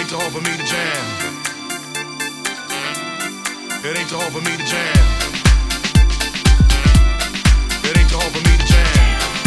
ain't too hard for me to jam. It ain't too hard for me to jam. It ain't too hard for me to jam.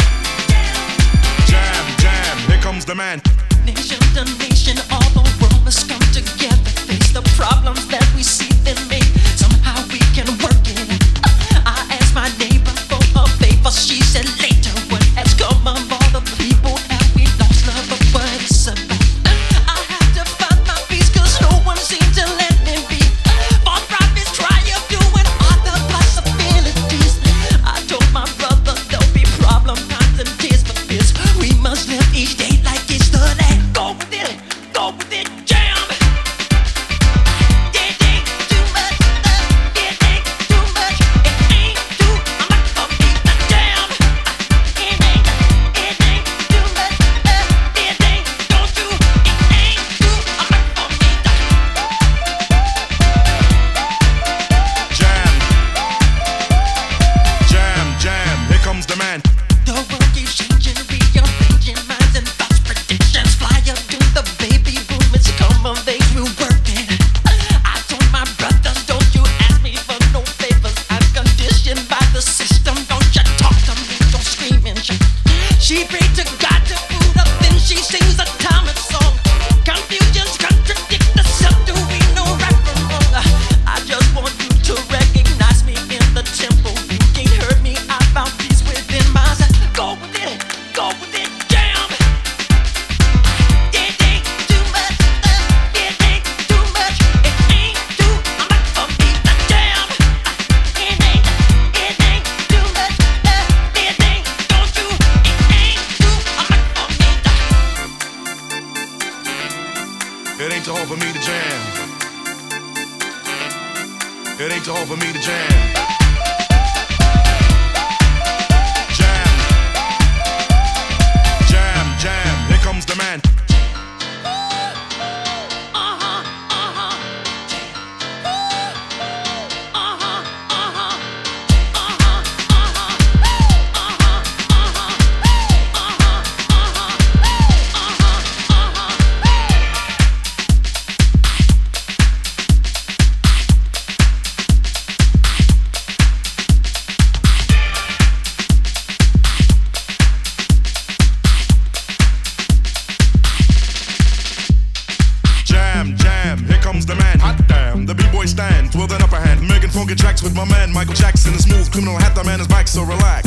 Jam, jam, here comes the man. Nation to nation, all the world must come together. Face the problems that we see them make. Somehow we can work it. I asked my neighbor for a favor. She said later, what has come of all the people? Have we lost love of what it's about? I have to find my peace, cause no one seems to let me be. For prophets try of doing other possibilities. I told my brother there'll be problem times and tears for this. We must live each day like it's the last. Go with it, jam. It ain't too much, it ain't too much, it ain't too much for me to jam. It ain't too much, it ain't, don't you, it ain't too much for me to jam. Jam, jam, here comes the man. The world keeps changing, rearranging minds and thoughts, predictions. Fly up to the baby boom, it's come of age, we're working. I told my brothers, don't you ask me for no favors. I'm conditioned by the system, don't you talk to me, don't scream and shout. She prayed to God to food up, then she sings a Thomas song. Confusions contradict herself, do we know right from wrong? I just want you to recognize me in the temple. You can't hurt me, I found peace within myself. Go with it, jam. It ain't too much, it ain't too much, it ain't too much for me to jam. It ain't too much, it ain't, don't you, it ain't too much for me to. It ain't too hard for me to jam. It ain't too hard for me to jam. Jam. Jam, jam, here comes the man. Jam, jam, here comes the man. Hot damn, the b-boy stands with an upper hand, making funky tracks with my man Michael Jackson. The smooth criminal hat, the man is back, so relax.